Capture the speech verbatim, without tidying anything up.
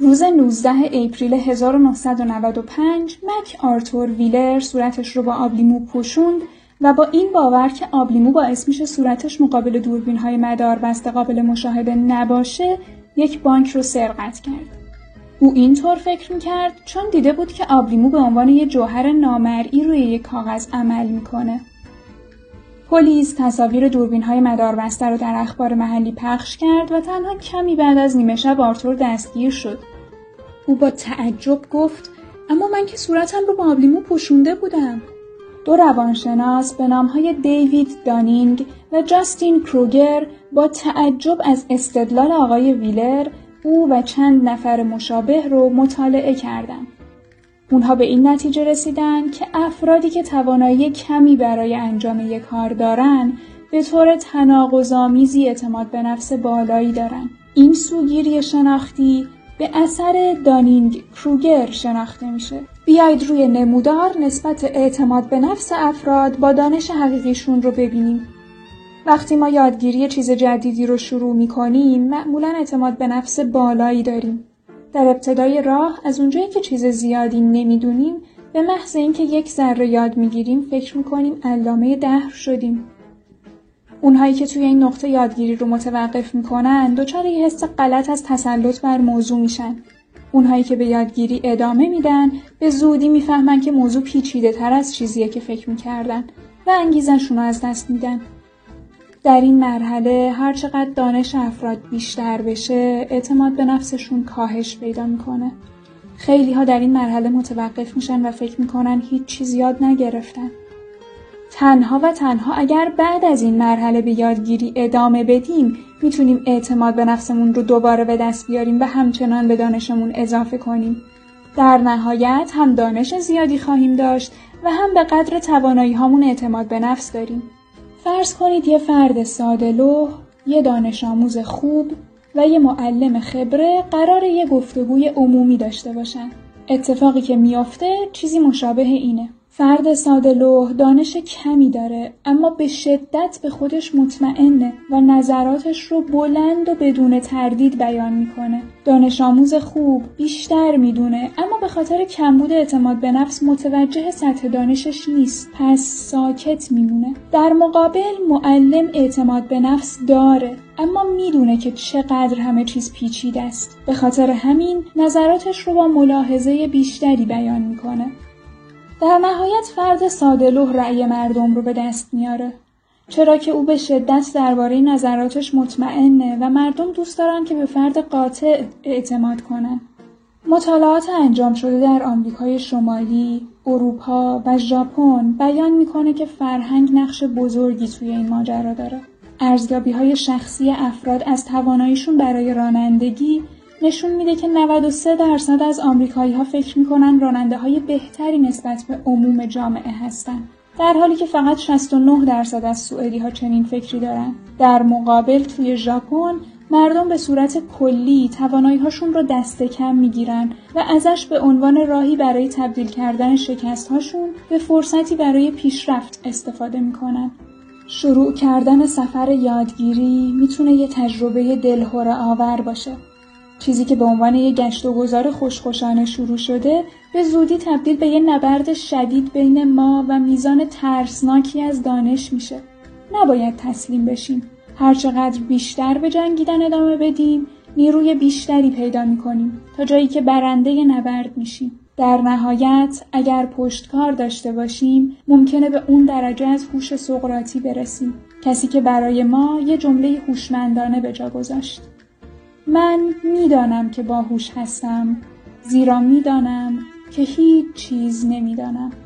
روز نوزدهم اپریل هزار و نهصد و نود و پنج مک آرتور ویلر صورتش رو با آبلیمو پوشوند و با این باور که آبلیمو باعث میشه صورتش مقابل دوربین‌های مداربسته قابل مشاهده نباشه، یک بانک رو سرقت کرد. او اینطور فکر میکرد چون دیده بود که آبلیمو به عنوان یک جوهر نامرئی روی یک کاغذ عمل میکنه. پلیس تصاویر دوربین‌های مداربسته رو در اخبار محلی پخش کرد و تنها کمی بعد از نیمه شب آرتور دستگیر شد. او با تعجب گفت: اما من که صورتم رو با آبلیمو پوشونده بودم. دو روانشناس به نام‌های دیوید دانینگ و جاستین کروگر با تعجب از استدلال آقای ویلر، او و چند نفر مشابه رو مطالعه کردند. اونها به این نتیجه رسیدن که افرادی که توانایی کمی برای انجام یک کار دارن به طور تناقض‌آمیزی اعتماد به نفس بالایی دارن. این سوگیری شناختی به اثر دانینگ کروگر شناخته میشه. بیایید روی نمودار نسبت اعتماد به نفس افراد با دانش حقیقیشون رو ببینیم. وقتی ما یادگیری چیز جدیدی رو شروع میکنیم معمولاً اعتماد به نفس بالایی داریم. در ابتدای راه از اونجایی که چیز زیادی نمیدونیم به محض اینکه یک ذره یاد میگیریم فکر میکنیم علامه دهر شدیم. اونهایی که توی این نقطه یادگیری رو متوقف میکنن دچار یه حس غلط از تسلط بر موضوع میشن. اونهایی که به یادگیری ادامه میدن به زودی میفهمن که موضوع پیچیده تر از چیزیه که فکر میکردن و انگیزشون رو از دست میدن. در این مرحله هر چقدر دانش افراد بیشتر بشه اعتماد به نفسشون کاهش پیدا میکنه. خیلی ها در این مرحله متوقف میشن و فکر میکنن هیچ چیز یاد نگرفتن. تنها و تنها اگر بعد از این مرحله به یادگیری ادامه بدیم میتونیم اعتماد به نفسمون رو دوباره به دست بیاریم و همچنان به دانشمون اضافه کنیم. در نهایت هم دانش زیادی خواهیم داشت و هم به قدر توانایی هامون اعتماد به نفس داریم. فرض کنید یه فرد ساده‌لوح، یه دانش آموز خوب و یه معلم خبره قراره یه گفتگوی عمومی داشته باشن. اتفاقی که میافته چیزی مشابه اینه. فرد ساده‌لوح دانش کمی داره اما به شدت به خودش مطمئنه و نظراتش رو بلند و بدون تردید بیان میکنه. دانش آموز خوب بیشتر میدونه اما به خاطر کمبود اعتماد به نفس متوجه سطح دانشش نیست، پس ساکت میمونه. در مقابل معلم اعتماد به نفس داره اما میدونه که چقدر همه چیز پیچیده است. به خاطر همین نظراتش رو با ملاحظه بیشتری بیان میکنه. در نهایت فرد ساده‌لوح رأی مردم رو به دست میاره، چرا که او به شدت درباره نظراتش مطمئنه و مردم دوست دارن که به فرد قاطع اعتماد کنن. مطالعات انجام شده در آمریکای شمالی، اروپا و ژاپن بیان میکنه که فرهنگ نقش بزرگی توی این ماجرا داره. ارزیابی‌های شخصی افراد از تواناییشون برای رانندگی نشون میده که نود و سه درصد از آمریکایی‌ها فکر میکنن راننده‌های بهتری نسبت به عموم جامعه هستن، در حالی که فقط شصت و نه درصد از سوئدی‌ها چنین فکری دارن. در مقابل توی ژاپن مردم به صورت کلی توانایی‌هاشون رو دست کم میگیرن و ازش به عنوان راهی برای تبدیل کردن شکست‌هاشون به فرصتی برای پیشرفت استفاده میکنن. شروع کردن سفر یادگیری میتونه یه تجربه دلهره آور باشه. چیزی که به عنوان یک گشت و گذار خوشخوشانه شروع شده به زودی تبدیل به یک نبرد شدید بین ما و میزان ترسناکی از دانش میشه. نباید تسلیم بشیم. هرچقدر بیشتر به جنگیدن ادامه بدیم، نیروی بیشتری پیدا میکنیم تا جایی که برنده نبرد میشیم. در نهایت اگر پشتکار داشته باشیم، ممکنه به اون درجه از هوش سقراطی برسیم. کسی که برای ما یه جمله هوشمندانه به جا گذاشت: من میدانم که باهوش هستم، زیرا میدانم که هیچ چیز نمیدانم.